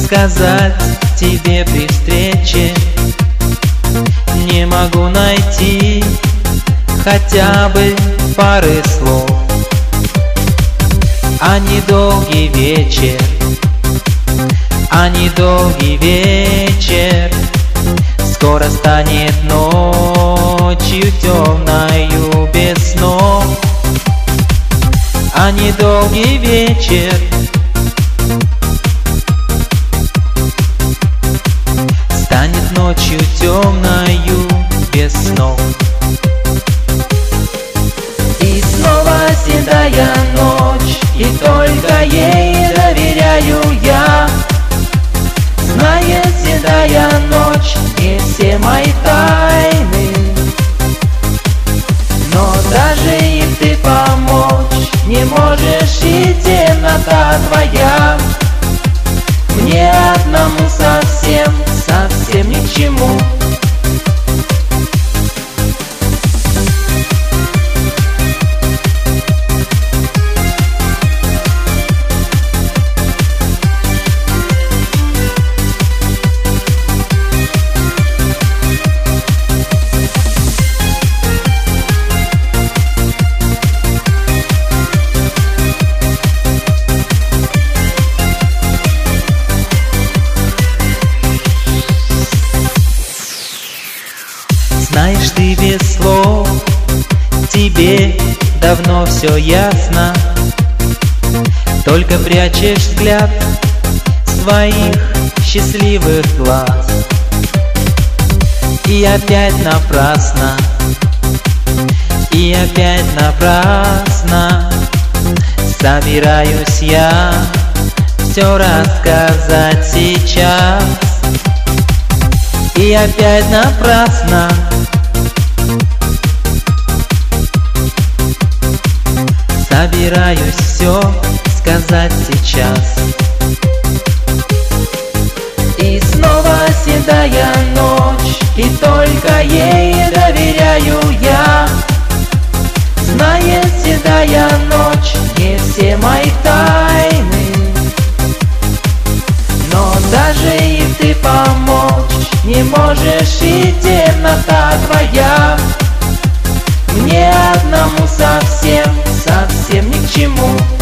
сказать тебе при встрече. Не могу найти хотя бы пары слов, а недолгий вечер, а недолгий вечер скоро станет ночью темною без снов. А недолгий вечер станет ночью темною без снов. И снова седая ночь, и только ей доверяю я. Знает седая ночь не все мои тайны, но даже и ты помочь не можешь, и темнота твоя мне одному совсем, совсем ни к чему. Знаешь, ты без слов, тебе давно все ясно, только прячешь взгляд своих счастливых глаз. И опять напрасно, и опять напрасно собираюсь я все рассказать сейчас. И опять напрасно собираюсь все сказать сейчас. И снова седая ночь, и только ей доверяю я. Знает седая ночь не все мои тайны, но даже и ты помочь не можешь, и темнота твоя мне одному совсем, совсем ни к чему.